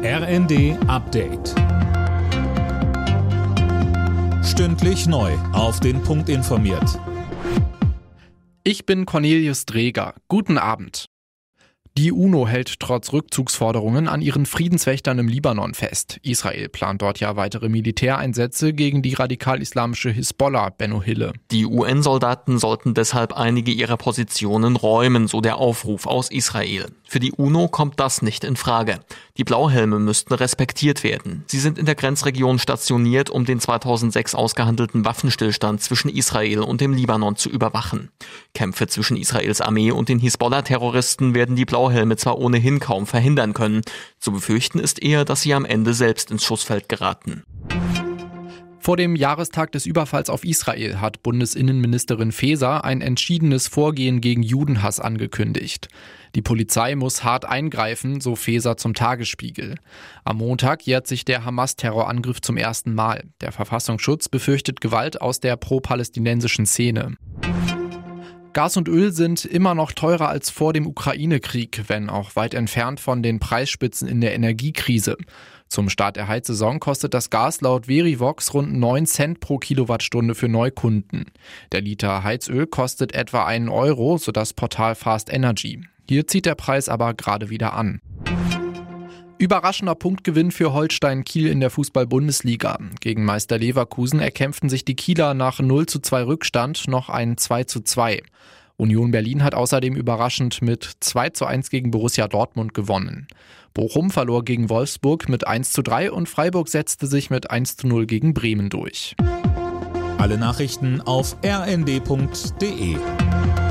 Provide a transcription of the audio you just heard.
RND Update. Stündlich neu auf den Punkt informiert. Ich bin Cornelius Dreger. Guten Abend. Die UNO hält trotz Rückzugsforderungen an ihren Friedenswächtern im Libanon fest. Israel plant dort ja weitere Militäreinsätze gegen die radikal-islamische Hisbollah, Benno Hille. Die UN-Soldaten sollten deshalb einige ihrer Positionen räumen, so der Aufruf aus Israel. Für die UNO kommt das nicht in Frage. Die Blauhelme müssten respektiert werden. Sie sind in der Grenzregion stationiert, um den 2006 ausgehandelten Waffenstillstand zwischen Israel und dem Libanon zu überwachen. Kämpfe zwischen Israels Armee und den Hisbollah-Terroristen werden die Blauhelme zwar ohnehin kaum verhindern können. Zu befürchten ist eher, dass sie am Ende selbst ins Schussfeld geraten. Vor dem Jahrestag des Überfalls auf Israel hat Bundesinnenministerin Faeser ein entschiedenes Vorgehen gegen Judenhass angekündigt. Die Polizei muss hart eingreifen, so Faeser zum Tagesspiegel. Am Montag jährt sich der Hamas-Terrorangriff zum ersten Mal. Der Verfassungsschutz befürchtet Gewalt aus der pro-palästinensischen Szene. Gas und Öl sind immer noch teurer als vor dem Ukraine-Krieg, wenn auch weit entfernt von den Preisspitzen in der Energiekrise. Zum Start der Heizsaison kostet das Gas laut Verivox rund 9 Cent pro Kilowattstunde für Neukunden. Der Liter Heizöl kostet etwa 1 Euro, so das Portal Fast Energy. Hier zieht der Preis aber gerade wieder an. Überraschender Punktgewinn für Holstein Kiel in der Fußball-Bundesliga. Gegen Meister Leverkusen erkämpften sich die Kieler nach 0:2 Rückstand noch ein 2:2. Union Berlin hat außerdem überraschend mit 2:1 gegen Borussia Dortmund gewonnen. Bochum verlor gegen Wolfsburg mit 1:3 und Freiburg setzte sich mit 1:0 gegen Bremen durch. Alle Nachrichten auf rnd.de.